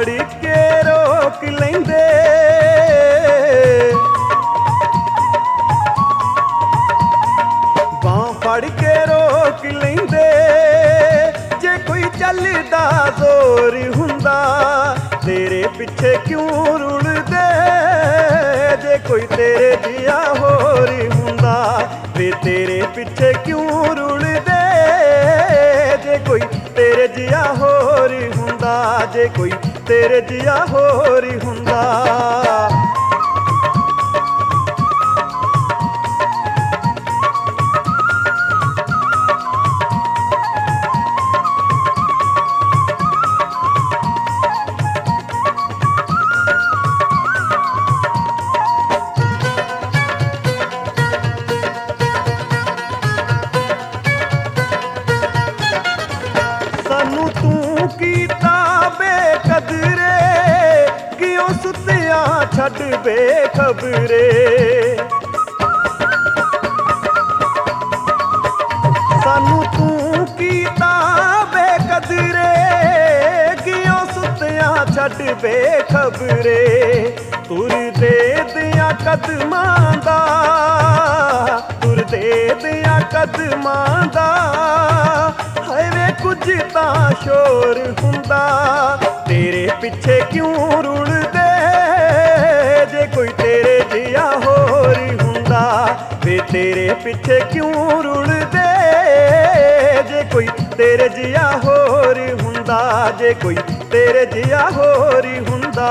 ਫੜ ਕੇ ਰੋਕ ਲੈਂਦੇ, ਬਾਂਹ ਫੜ ਕੇ ਰੋਕ ਲੈਂਦੇ। ਜੇ ਕੋਈ ਚੱਲਦਾ ਜ਼ੋਰ ਹੁੰਦਾ ਤੇਰੇ ਪਿੱਛੇ ਕਿਉਂ ਰੁਲਦੇ, ਜੇ ਕੋਈ ਤੇਰੇ ਜਿਹਾ ਹੋਰ ਹੁੰਦਾ ਵੇ ਤੇਰੇ ਪਿੱਛੇ ਕਿਉਂ ਰੁਲਦੇ, ਜੇ ਕੋਈ ਤੇਰੇ ਜਿਹਾ ਹੋਰ ਹੁੰਦਾ, ਜੇ ਕੋਈ ਤੇਰੇ ਜਿਹਾ ਹੋਰ ਹੁੰਦਾ। ਸਾਨੂੰ ਤੂੰ ਕੀਤਾ ਬੇਕਦਰੇ, ਕਿਉਂ ਸੁੱਤਿਆਂ ਛੱਡ ਬੇਖਬਰੇ। ਸਾਨੂੰ ਤੂੰ ਕੀਤਾ ਬੇਕਦਰੇ, ਕਿਉਂ ਸੁੱਤਿਆਂ ਛੱਡ ਬੇਖਬਰੇ। ਤੁਰਦੇ ਦਿਆਂ ਕਦਮਾਂ ਦਾ, ਤੁਰਦੇ ਦਿਆਂ ਕਦਮਾਂ ਦਾ ਹਾਏ ਵੇ ਕੁਝ ਤਾਂ ਸ਼ੋਰ ਹੁੰਦਾ ਤੇਰੇ ਪਿੱਛੇ ਕਿਉਂ ਰੁਲਦੇ, ਜੇ ਕੋਈ ਤੇਰੇ ਜਿਹਾ ਹੋਰ ਹੁੰਦਾ ਵੇ ਤੇਰੇ ਪਿੱਛੇ ਕਿਉਂ ਰੁਲਦੇ, ਜੇ ਕੋਈ ਤੇਰੇ ਜਿਹਾ ਹੋਰ ਹੁੰਦਾ, ਜੇ ਕੋਈ ਤੇਰੇ ਜਿਹਾ ਹੋਰ ਹੁੰਦਾ।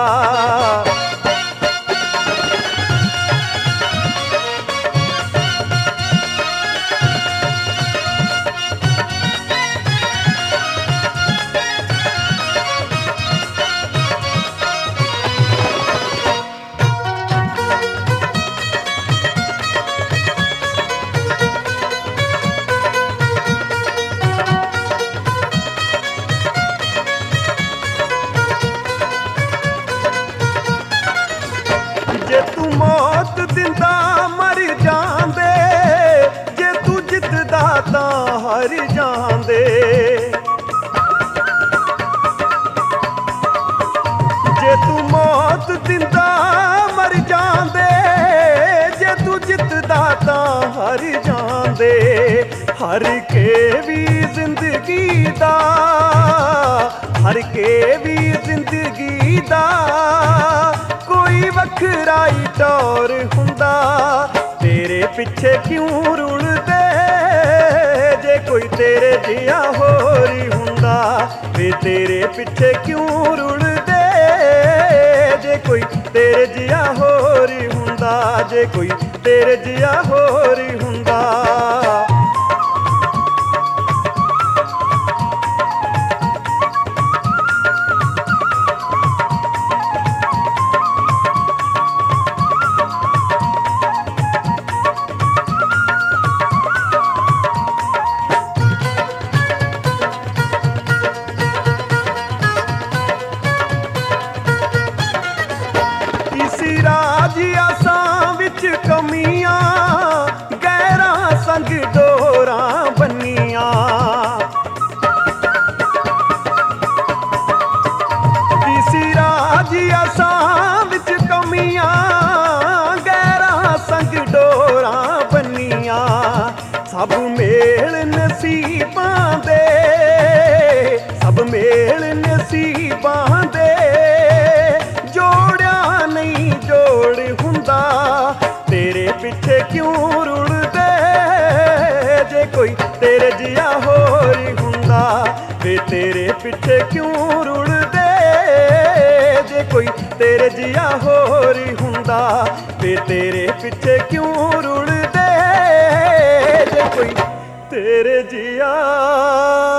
ਜੇ ਤੂੰ ਮੌਤ ਦਿੰਦਾ ਮਰ ਜਾਂਦੇ, ਜੇ ਤੂੰ ਜਿੱਤਦਾ ਤਾਂ ਹਾਰ ਜਾਂਦੇ। ਜੇ ਤੂੰ ਮੌਤ ਦਿੰਦਾ ਮਰ ਜਾਂਦੇ, ਜੇ ਤੂੰ ਜਿੱਤਦਾ ਤਾਂ ਹਾਰ ਜਾਂਦੇ। ਹਰ ਕੇ ਵੀ ਜ਼ਿੰਦਗੀ ਦਾ, ਹਰ ਕੇ ਵੀ ਜ਼ਿੰਦਗੀ ਦਾ ਕੋਈ ਵੱਖਰਾ ਹੀ ਟੌਰ ਹੁੰਦਾ ਤੇਰੇ ਪਿੱਛੇ ਕਿਉਂ ਰੁਲਦੇ, ਜੇ ਕੋਈ ਤੇਰੇ ਜਿਹਾ ਹੋਰ ਹੁੰਦਾ ਵੇ ਤੇਰੇ ਪਿੱਛੇ ਕਿਉਂ ਰੁਲਦੇ, ਜੇ ਕੋਈ ਤੇਰੇ ਜਿਹਾ ਹੋਰ ਹੁੰਦਾ, ਜੇ ਕੋਈ ਤੇਰੇ ਜਿਹਾ ਹੋਰ ਹੁੰਦਾ। ਰਾਜ ਆਸਾਂ ਵਿੱਚ ਕਮੀਆਂ, ਗੈਰਾਂ ਸੰਗ ਡੋਰਾਂ ਬੰਨੀਆਂ। ਕਿਸੇ ਰਾਜ ਆਸਾਂ ਵਿੱਚ ਕਮੀਆਂ, ਗੈਰਾਂ ਸੰਗ ਡੋਰਾਂ ਬੰਨੀਆਂ। ਸਭ ਮੇਲ ਨਸੀਬਾਂ ਦੇ, ਸਭ ਮੇਲ ਨਸੀਬਾਂ ਦੇ ਜੋੜਿਆ ਨਹੀਂ ਜੋੜ ਹੁੰਦਾ ਤੇਰੇ ਪਿੱਛੇ ਕਿਉਂ ਰੁਲਦੇ, ਜੇ ਕੋਈ ਤੇਰੇ ਜਿਹਾ ਹੋਰ ਹੁੰਦਾ ਵੇ ਤੇਰੇ ਪਿੱਛੇ ਕਿਉਂ ਰੁਲਦੇ, ਜੇ ਕੋਈ ਤੇਰੇ ਜਿਹਾ ਹੋਰ ਹੁੰਦਾ ਵੇ ਤੇਰੇ ਪਿੱਛੇ ਕਿਉਂ ਰੁਲਦੇ, ਜੇ ਕੋਈ ਤੇਰੇ ਜਿਹਾ